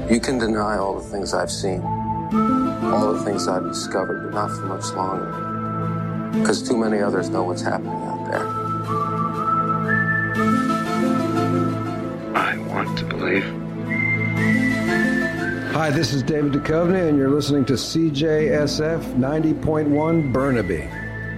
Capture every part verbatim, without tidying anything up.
You can deny all the things I've seen, all the things I've discovered, but not for much longer. Because too many others know what's happening out there. I want to believe. Hi, this is David Duchovny, and you're listening to C J S F ninety point one Burnaby.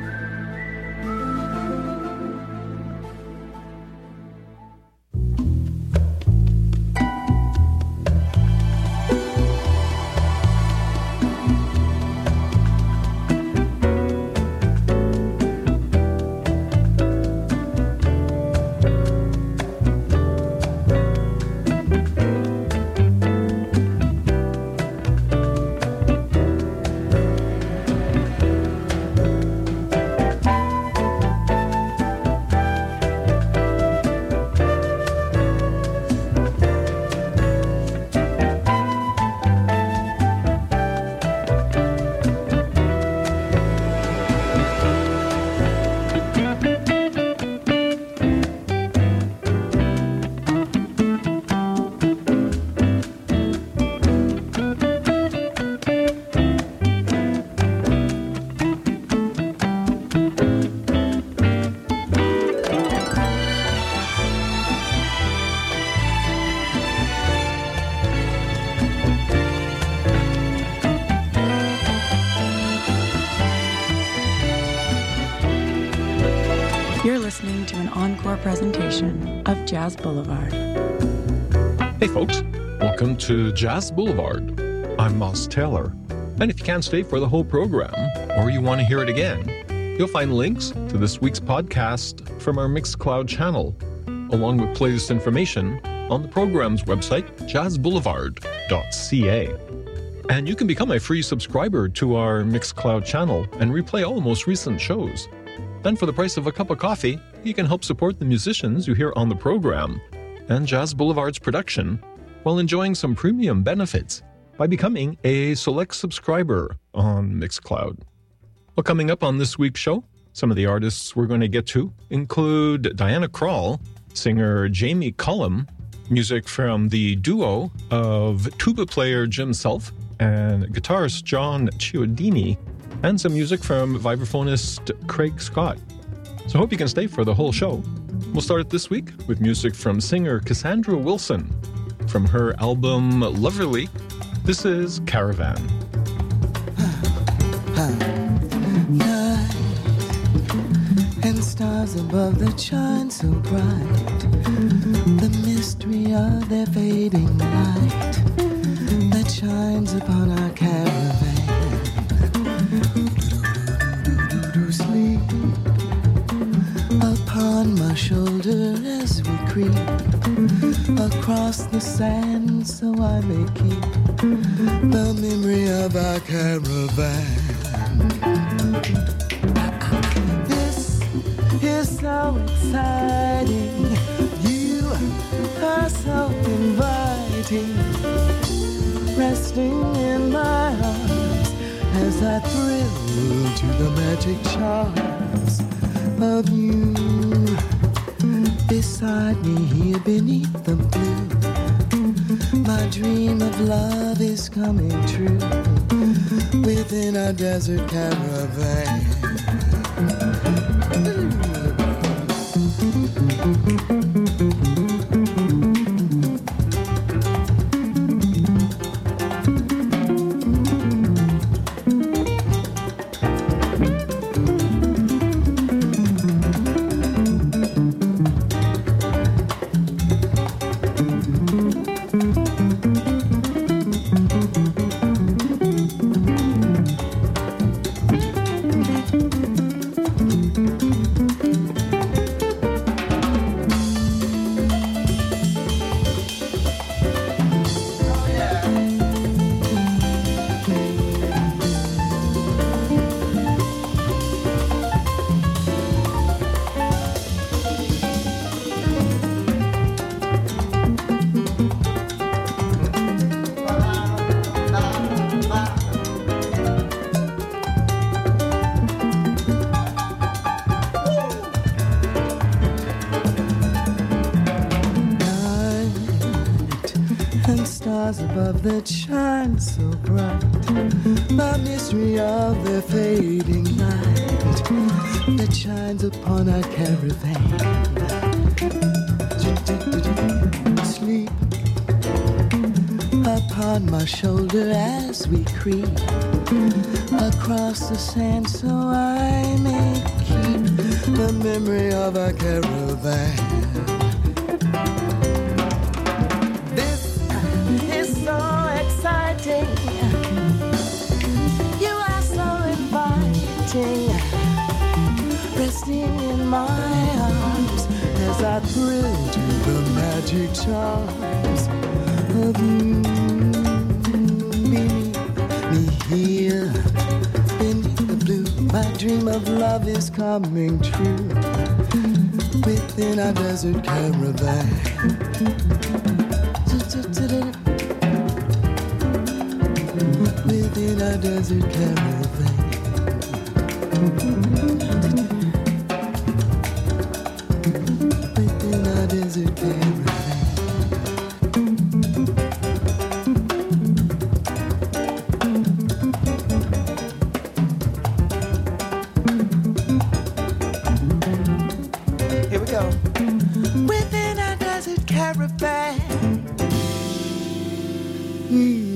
Presentation of Jazz Boulevard. Hey folks, welcome to Jazz Boulevard. I'm Moss Taylor, and if you can't stay for the whole program, or you want to hear it again, you'll find links to this week's podcast from our Mixcloud channel, along with playlist information on the program's website, jazz boulevard dot c a. And you can become a free subscriber to our Mixcloud channel and replay all the most recent shows. And for the price of a cup of coffee, you can help support the musicians you hear on the program and Jazz Boulevard's production while enjoying some premium benefits by becoming a select subscriber on Mixcloud. Well, coming up on this week's show, some of the artists we're going to get to include Diana Krall, singer Jamie Cullum, music from the duo of tuba player Jim Self and guitarist John Chiodini, and some music from vibraphonist Craig Scott. So I hope you can stay for the whole show. We'll start it this week with music from singer Cassandra Wilson. From her album Loverly, this is Caravan. Night and stars above that shine so bright. The mystery of their fading light that shines upon our caravan. Sleep upon my shoulder as we creep across the sand, so I may keep the memory of our caravan. This is so exciting. You are so inviting, resting in my arms as I thrill to the magic charms of you. Beside me here beneath the blue, my dream of love is coming true within our desert caravan. and stars above that shine so bright. The mystery of the fading light that shines upon our caravan. Sleep upon my shoulder as we creep across the sand, so I may keep the memory of our caravan. This is so exciting. You are so inviting, resting in my arms as I thrill to the magic charms of you. Me here beneath the blue, my dream of love is coming true within our desert caravan. Within our desert caravan. Within our desert caravan. Within our desert caravan. Mm-hmm.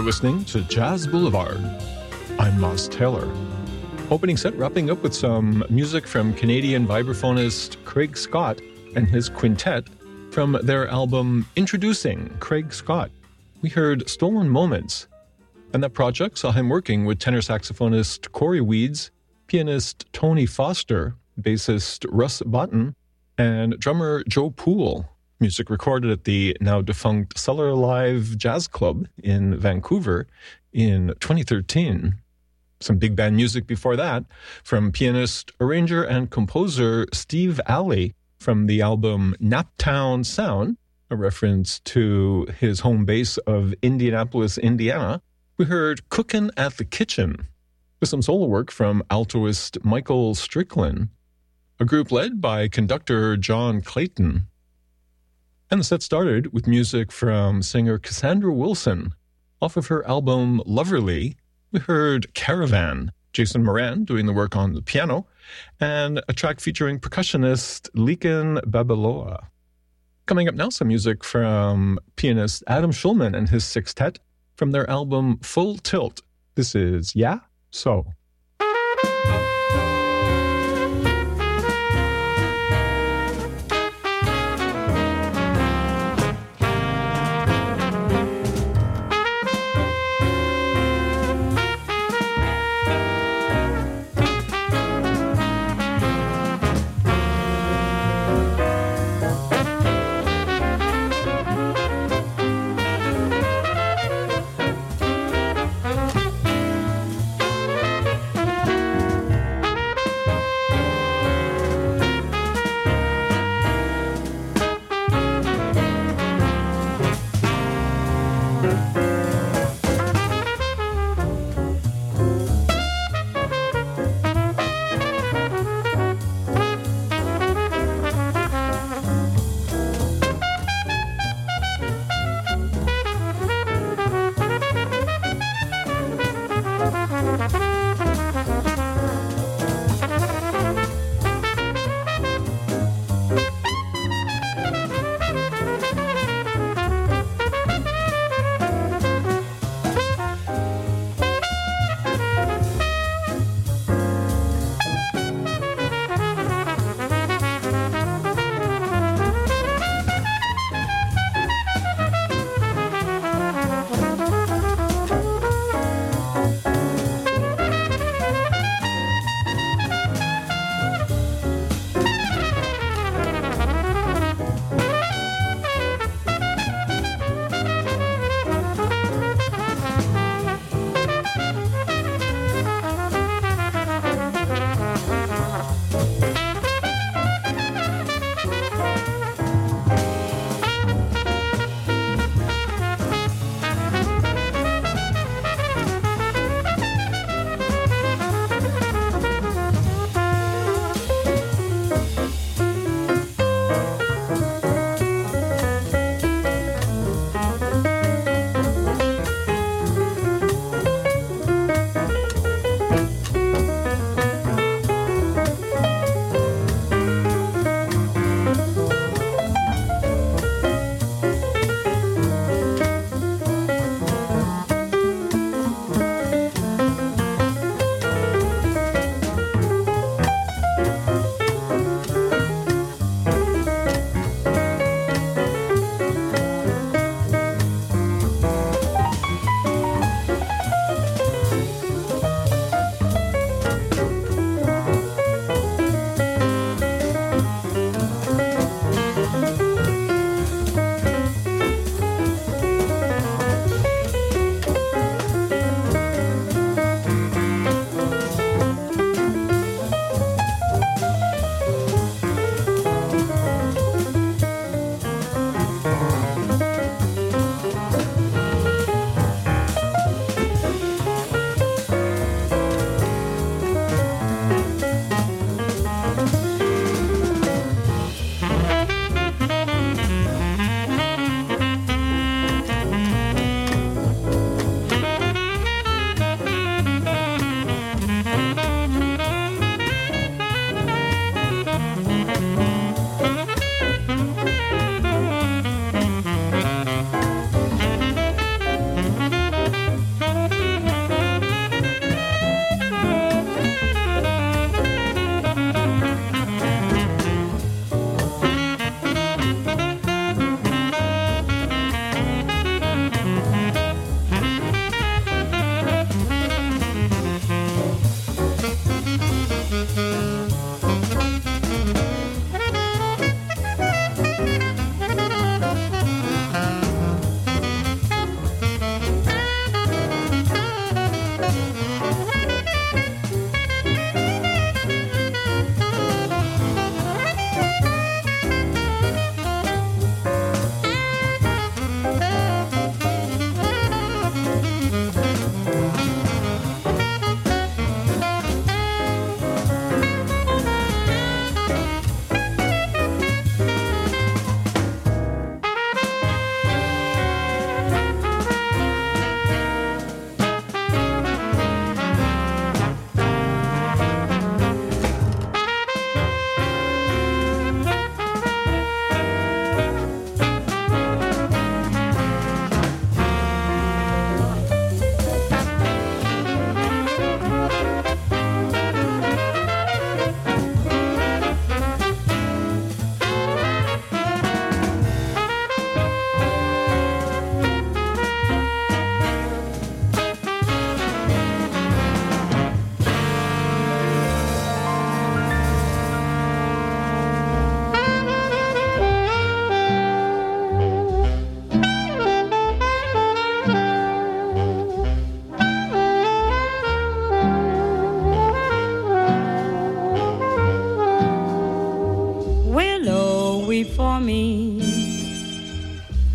listening to Jazz Boulevard. I'm Moss Taylor. Opening set wrapping up with some music from Canadian vibraphonist Craig Scott and his quintet from their album Introducing Craig Scott. We heard Stolen Moments, and that project saw him working with tenor saxophonist Corey Weeds, pianist Tony Foster, bassist Russ Botten, and drummer Joe Poole. Music recorded at the now-defunct Cellar Live Jazz Club in Vancouver in twenty thirteen. Some big band music before that from pianist, arranger, and composer Steve Alley from the album Naptown Sound, a reference to his home base of Indianapolis, Indiana. We heard Cookin' at the Kitchen, with some solo work from altoist Michael Strickland, a group led by conductor John Clayton. And the set started with music from singer Cassandra Wilson. Off of her album Loverly, we heard Caravan, Jason Moran doing the work on the piano, and a track featuring percussionist Lekan Babaloa. Coming up now, some music from pianist Adam Schulman and his sextet from their album Full Tilt. This is Yeah? So.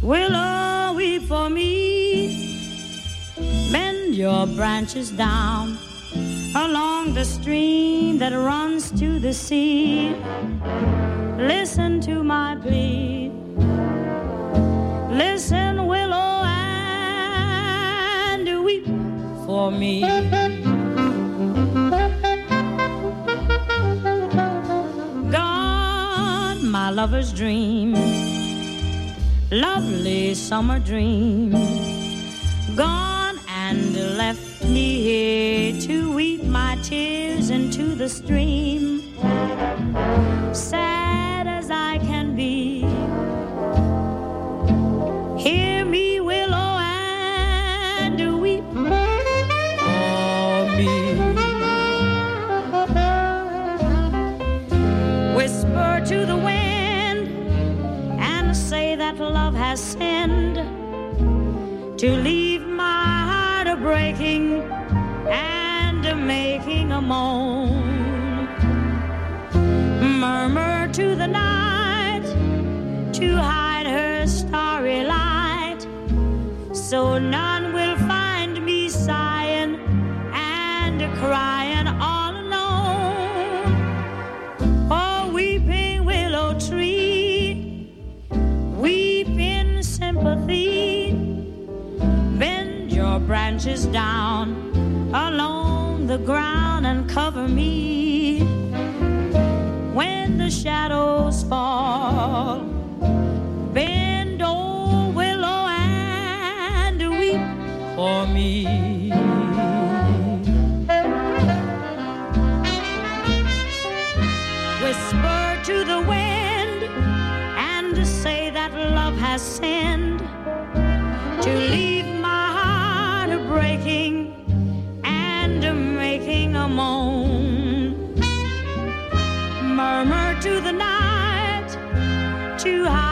willow, weep for me. Bend your branches down along the stream that runs to the sea. Listen to my plea. Listen, willow, and weep for me. Gone, my lover's dream, lovely summer dream. Gone and left me here to weep my tears into the stream. Sad as I can be, hear me, willow, and weep for me. Whisper to the wind and say that love has sinned to leave my heart a breaking and a making a moan. Murmur to the night to hide her starry light, so none will find me sighing and crying all alone. Oh, weeping willow tree, weep in sympathy. Bend your branches down along the ground and cover me. When the shadows fall, bend, oh willow, and weep for me. Whisper to the wind and say that love has sinned to leave my heart a breaking and a making a moan. Murmur to the night to hide